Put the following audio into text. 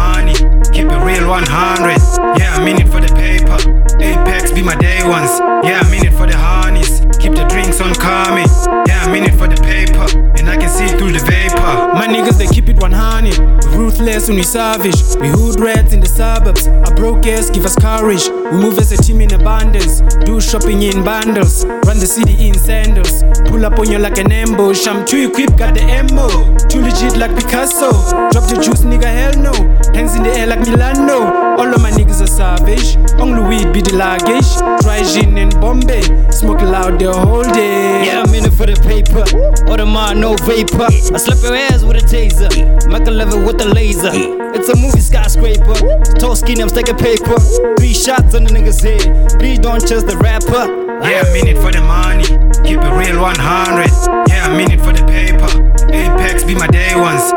money, keep it real 100. Yeah, I'm in it for the paper. Apex be my day ones. Yeah, I'm in it for the honeys, keep the drinks on coming. Yeah, I'm in it for the paper, and I can see through the vapor. My niggas, they keep it 100. Ruthless when we savage. We hood rats in the suburbs. Our broke ass give us courage. We move as a team in abundance. Do shopping in bundles. Run the city in sandals. Pull up on you like an ambush. I'm too equipped, got the ammo. Too legit like Picasso. Drop the juice, nigga, hell no. Hands in the air like Milano. All of my niggas are savage. Only weed be the luggage. Dry gin in Bombay. Smoke loud the whole day. Yeah, I'm in it for the paper. Audemars, no vapor. I slap your ass with a taser. Michael Levitt with the laser. It's a movie skyscraper. Tall skinny, I'm stacking paper. 3 shots on the nigga's head. Please don't trust the rapper. Yeah, I'm in it for the money, keep it real 100. Yeah, I'm in it for the paper. Apex be my day ones.